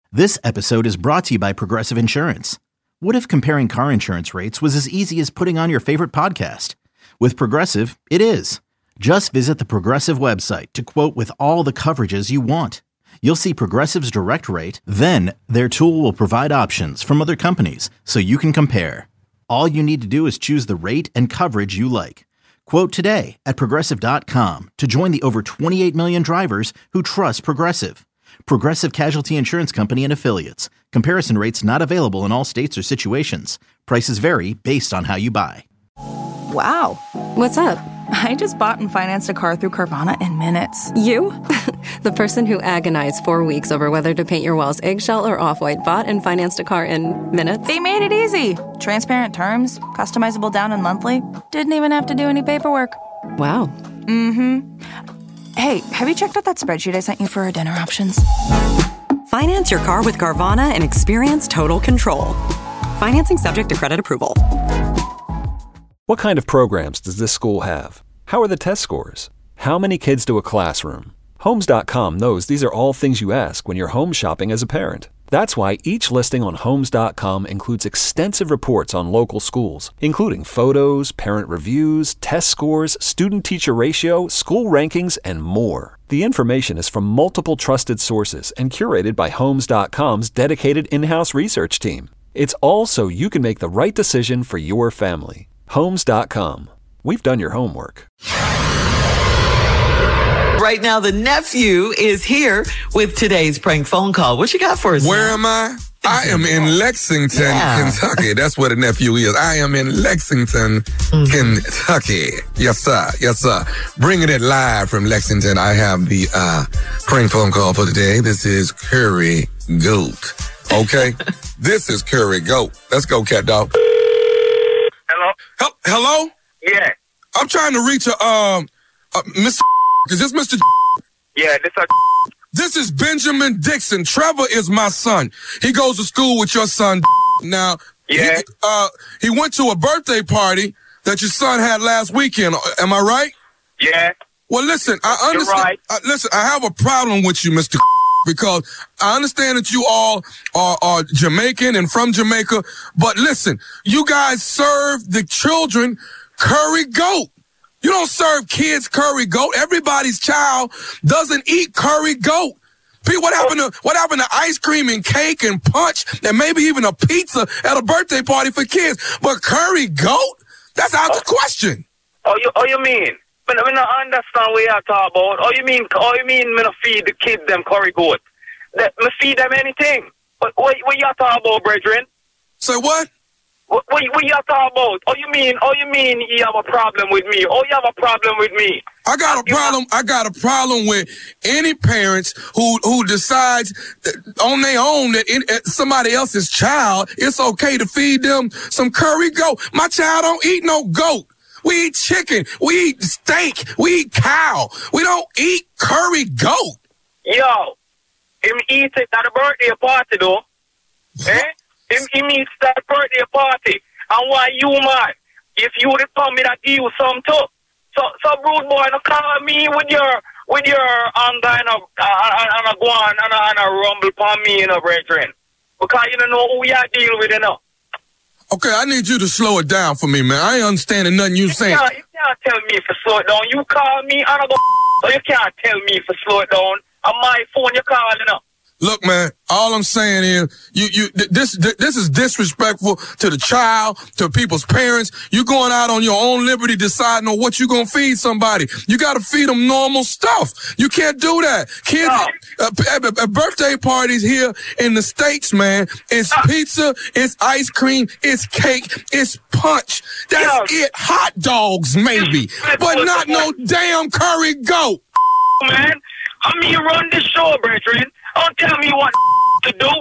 This episode is brought to you by Progressive Insurance. What if comparing car insurance rates was as easy as putting on your favorite podcast? With Progressive, it is. Just visit the Progressive website to quote with all the coverages you want. You'll see Progressive's direct rate, then their tool will provide options from other companies so you can compare. All you need to do is choose the rate and coverage you like. Quote today at Progressive.com to join the over 28 million drivers who trust Progressive. Progressive Casualty Insurance Company and Affiliates. Comparison rates not available in all states or situations. Prices vary based on how you buy. Wow. What's up? I just bought and financed a car through Carvana in minutes. You? The person who agonized 4 weeks over whether to paint your walls eggshell or off-white bought and financed a car in minutes? They made it easy. Transparent terms, customizable down and monthly. Didn't even have to do any paperwork. Wow. Mm-hmm. Hey, have you checked out that spreadsheet I sent you for our dinner options? Finance your car with Carvana and experience total control. Financing subject to credit approval. What kind of programs does this school have? How are the test scores? How many kids do a classroom? Homes.com knows these are all things you ask when you're home shopping as a parent. That's why each listing on Homes.com includes extensive reports on local schools, including photos, parent reviews, test scores, student-teacher ratio, school rankings, and more. The information is from multiple trusted sources and curated by Homes.com's dedicated in-house research team. It's all so you can make the right decision for your family. Homes.com. We've done your homework. Right now, the nephew is here with today's prank phone call. What you got for us? Where am I? I am in Lexington, Kentucky. That's where the nephew is. I am in Lexington, Kentucky. Yes, sir. Yes, sir. Bringing it live from Lexington. I have the prank phone call for today. This is Curry Goat. Okay? This is Curry Goat. Let's go, cat dog. Hello? Hello? Yeah. I'm trying to reach Mr. Is this Mr. Yeah, This is Benjamin Dixon. Trevor is my son. He goes to school with your son. Now, yeah. He went to a birthday party that your son had last weekend. Am I right? Yeah. Well, listen, I understand. You're right. Listen, I have a problem with you, Mr. because I understand that you all are Jamaican and from Jamaica. But listen, you guys serve the children curry goat. You don't serve kids curry goat. Everybody's child doesn't eat curry goat. Pete, what happened to ice cream and cake and punch and maybe even a pizza at a birthday party for kids? But curry goat? That's out the question. You mean? I don't understand what you're talking about. You mean me not feed the kids them curry goat? Me feed them anything. What you talking about, brethren? Say what? What you talking about? You mean you have a problem with me? You have a problem with me? I got a problem with any parents who decides on their own that somebody else's child, it's okay to feed them some curry goat. My child don't eat no goat. We eat chicken. We eat steak. We eat cow. We don't eat curry goat. Yo, him eat it at a birthday party though. Eh? He meets that birthday party. And why you mad? If you would have told me that you some too. So rude boy, no call me with your anger and a go on and a rumble upon me, brethren. Because you don't know who you are dealing with, Okay, I need you to slow it down for me, man. I ain't understanding nothing you saying. You can't tell me to slow it down. You call me and I go, so you can't tell me to slow it down. On my phone you calling up. Look, man, all I'm saying is this is disrespectful to the child, to people's parents. You going out on your own liberty deciding on what you going to feed somebody. You got to feed them normal stuff. You can't do that. Kids, at birthday parties here in the States, man, it's pizza, it's ice cream, it's cake, it's punch. That's it. Hot dogs, maybe, but not no damn curry goat. Man, you run this show, brethren. Don't tell me what to do,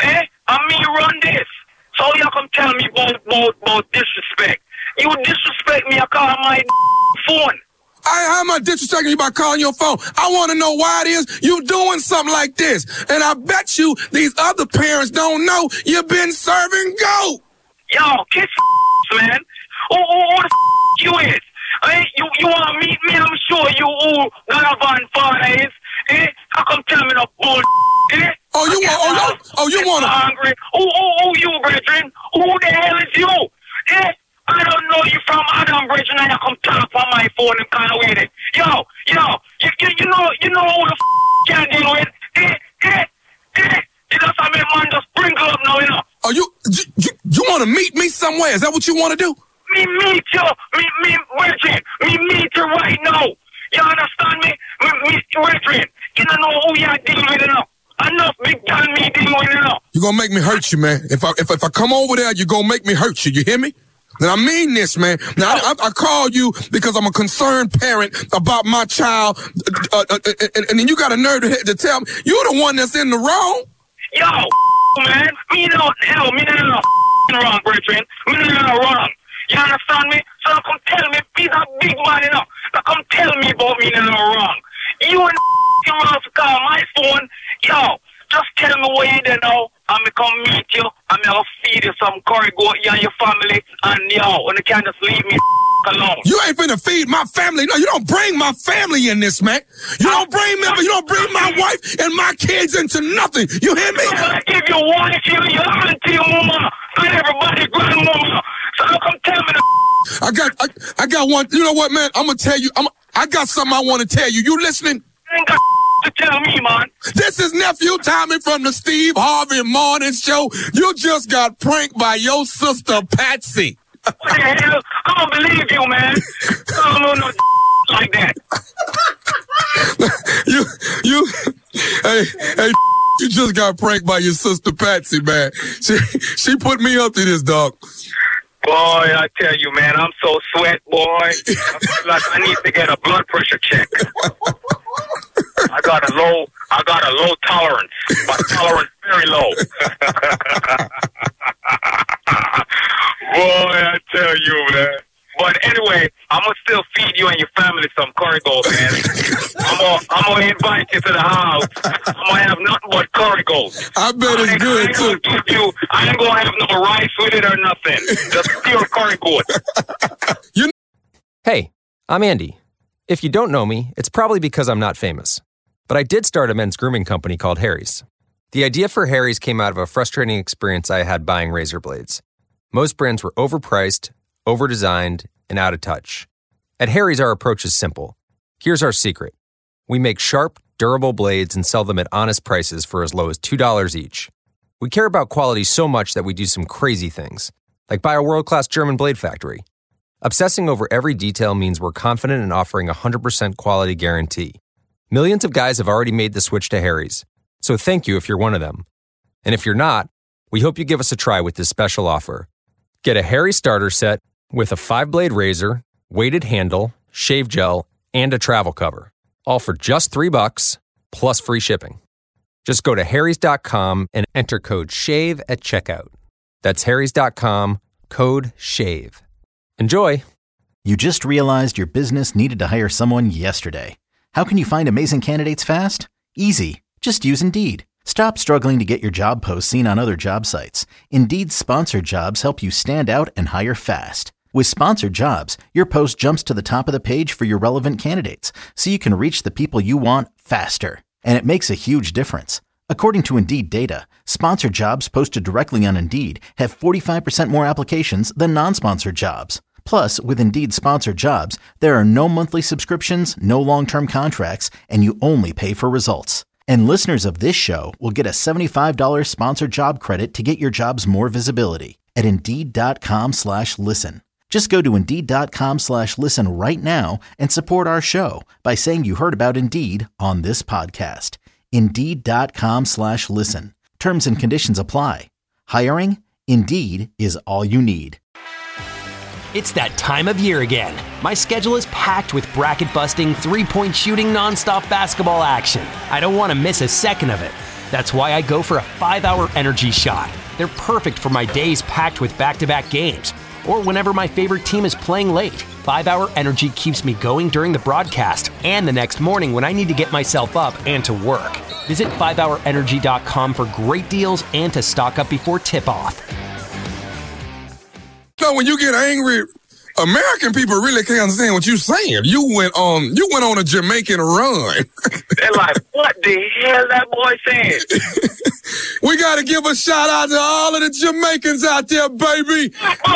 me run this. So you come tell me about disrespect. You disrespect me, I call my phone. How am I disrespecting you by calling your phone? I want to know why it is you doing something like this. And I bet you these other parents don't know you've been serving goat. Yo, kiss man. Who the you is? You want to meet me? I'm sure you who Galavan father is. How come tell me no bull? Oh, you want to? Hungry. Who you, brethren? Who the hell is you? Eh? I don't know you from Adam, brethren, and you come talk on my phone and kind of with it. You know who the can't deal with? You just have me man just sprinkle up now, you know. Oh, you want to meet me somewhere? Is that what you want to do? Me meet you. Me, brethren. Me meet you right now. You understand me? Me, brethren. You don't know who you're dealing with, you know. Enough big time me dealing with, you know. You're going to make me hurt you, man. If I come over there, you're going to make me hurt you. You hear me? And I mean this, man. Now, I call you because I'm a concerned parent about my child. And then you got a nerve to tell me you're the one that's in the wrong. Yo, man. Me not wrong, brethren. Me not wrong. You understand me? So come tell me, he's a big man, you know. Now come tell me about me not wrong. You and wrong to call my phone. Yo, just tell me where you there now. I'm going to come meet you. I'm going to feed you some curry goat, you and your family. And yo, and you can't just leave me alone. You ain't finna feed my family. No, you don't bring my family in this, man. You don't bring my wife and my kids into nothing. You hear me? I give your wife, your auntie, your mama, and everybody, grandmama. So come tell me I got one. You know what, man? I'm going to tell you. I got something I want to tell you. You listening? You ain't got to tell me, man. This is Nephew Tommy from the Steve Harvey Morning Show. You just got pranked by your sister, Patsy. What the hell? I don't believe you, man. I don't know no like that. Hey, you just got pranked by your sister, Patsy, man. She put me up to this, dog. Boy, I tell you, man, I'm so sweat, boy. I feel like I need to get a blood pressure check. I got a low tolerance. My tolerance very low. Boy, I tell you, man. But anyway, I'm going to still feed you and your family some curry goat, man. I'm going to invite you to the house. I'm going to have nothing but curry goat. I bet it's good, too. I ain't going to have no rice with it or nothing. Just pure curry goat. Hey, I'm Andy. If you don't know me, it's probably because I'm not famous. But I did start a men's grooming company called Harry's. The idea for Harry's came out of a frustrating experience I had buying razor blades. Most brands were overpriced, overdesigned, and out of touch. At Harry's, our approach is simple. Here's our secret. We make sharp, durable blades and sell them at honest prices for as low as $2 each. We care about quality so much that we do some crazy things, like buy a world-class German blade factory. Obsessing over every detail means we're confident in offering a 100% quality guarantee. Millions of guys have already made the switch to Harry's, so thank you if you're one of them. And if you're not, we hope you give us a try with this special offer. Get a Harry's starter set with a 5-blade razor, weighted handle, shave gel, and a travel cover, all for just $3 plus free shipping. Just go to harrys.com and enter code SHAVE at checkout. That's harrys.com, code SHAVE. Enjoy! You just realized your business needed to hire someone yesterday. How can you find amazing candidates fast? Easy. Just use Indeed. Stop struggling to get your job posts seen on other job sites. Indeed's sponsored jobs help you stand out and hire fast. With sponsored jobs, your post jumps to the top of the page for your relevant candidates, so you can reach the people you want faster. And it makes a huge difference. According to Indeed data, sponsored jobs posted directly on Indeed have 45% more applications than non-sponsored jobs. Plus, with Indeed sponsored jobs, there are no monthly subscriptions, no long-term contracts, and you only pay for results. And listeners of this show will get a $75 sponsored job credit to get your jobs more visibility at Indeed.com/listen. Just go to Indeed.com/listen right now and support our show by saying you heard about Indeed on this podcast. Indeed.com/listen. Terms and conditions apply. Hiring? Indeed is all you need. It's that time of year again. My schedule is packed with bracket-busting, three-point shooting, nonstop basketball action. I don't want to miss a second of it. That's why I go for a 5-hour energy shot. They're perfect for my days packed with back-to-back games, or whenever my favorite team is playing late. 5-hour energy keeps me going during the broadcast and the next morning when I need to get myself up and to work. Visit 5hourenergy.com for great deals and to stock up before tip-off. No, when you get angry, American people really can't understand what you're saying. You went on a Jamaican run. They're like, what the hell that boy saying? We got to give a shout out to all of the Jamaicans out there, baby.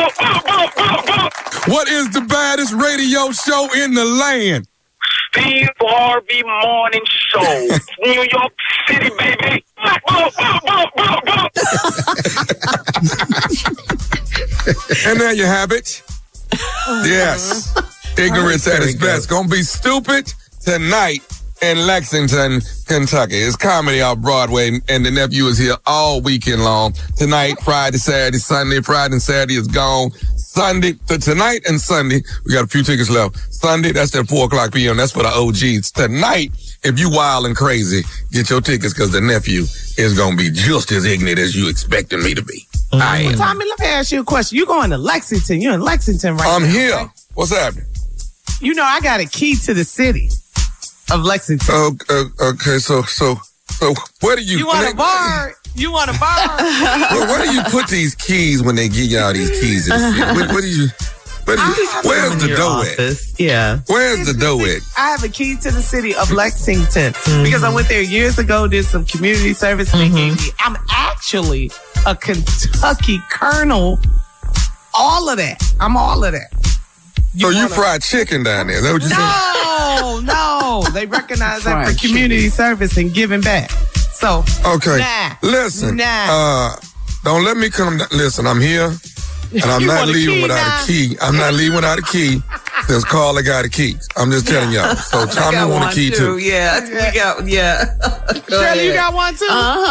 What is the baddest radio show in the land? Steve Harvey Morning Show. New York City, baby. And there you have it. Yes. Ignorance at its best. Gonna be stupid tonight in Lexington, Kentucky. It's comedy off Broadway, and the nephew is here all weekend long. Tonight, Friday, Saturday, Sunday. Friday and Saturday is gone. Sunday, tonight and Sunday, we got a few tickets left. Sunday, that's at 4:00 p.m. That's for the OGs. Tonight, if you wild and crazy, get your tickets because the nephew is going to be just as ignorant as you expecting me to be. I am. Tommy, let me ask you a question. You going to Lexington. You're in Lexington right now. I'm here. Right? What's happening? You know, I got a key to the city of Lexington. Okay, so where do you... You want a bar? You want a bar? Well, where do you put these keys when they give y'all these keys? Where's the dough at? Yeah. Where's the dough at? I have a key to the city of Lexington because I went there years ago, did some community service, and they gave me. I'm actually a Kentucky colonel. All of that. I'm all of that. You fried chicken down there? Is that what you said? No. They recognize that for community service and giving back. So, okay. Listen. Don't let me come. Listen, I'm here. And I'm not leaving without a key. I'm not leaving without a key since Carla got a key. I'm just telling y'all. So Tommy want a key too. Yeah, we got, Shirley, you got one too?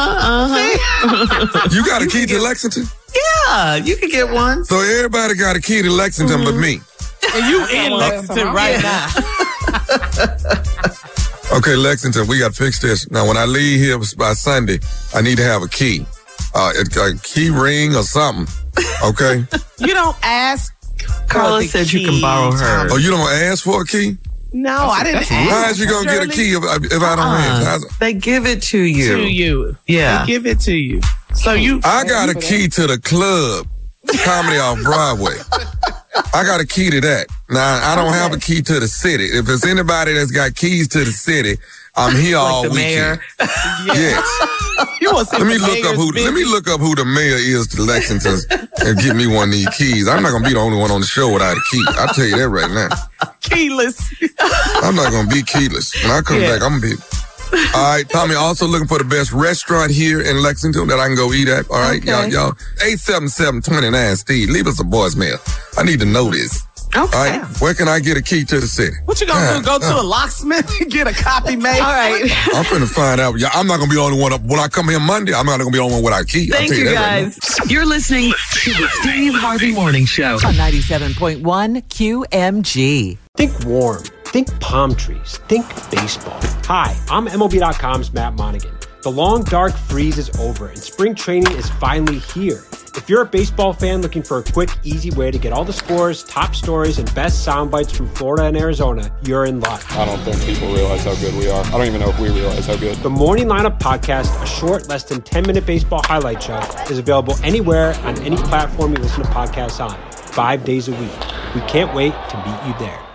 You got a key to Lexington? Yeah, you can get one. So everybody got a key to Lexington but me. And you in Lexington right now. Okay, Lexington, we got to fix this. Now, when I leave here by Sunday, I need to have a key. A key ring or something. Okay? You don't ask. Carla said you can borrow her. Oh, you don't ask for a key? No, I didn't ask. How is you going to get a key if I don't ask? They give it to you. Yeah. They give it to you. So I got a key to the club. Comedy off Broadway. I got a key to that. Now, I don't have a key to the city. If there's anybody that's got keys to the city, I'm here all the weekend. Mayor. Yes. Let me look up who the mayor is to Lexington and give me one of these keys. I'm not gonna be the only one on the show without a key. I'll tell you that right now. Keyless. I'm not gonna be keyless. When I come back, I'm gonna be. All right, Tommy, also looking for the best restaurant here in Lexington that I can go eat at. All right, y'all. 877-29 Steve. Leave us a voicemail. I need to know this. Okay. All right, where can I get a key to the city? What you gonna do? Go to a locksmith and get a copy made? All right. I'm finna find out. I'm not gonna be the only one. When I come here Monday, I'm not gonna be the only one without a key. Thank you, guys. Right. You're listening to the Steve Harvey Morning Show on 97.1 QMG. Think warm. Think palm trees. Think baseball. Hi, I'm MLB.com's Matt Monaghan. The long, dark freeze is over, and spring training is finally here. If you're a baseball fan looking for a quick, easy way to get all the scores, top stories, and best sound bites from Florida and Arizona, you're in luck. I don't think people realize how good we are. I don't even know if we realize how good. The Morning Lineup Podcast, a short, less than 10-minute baseball highlight show, is available anywhere on any platform you listen to podcasts on, 5 days a week. We can't wait to meet you there.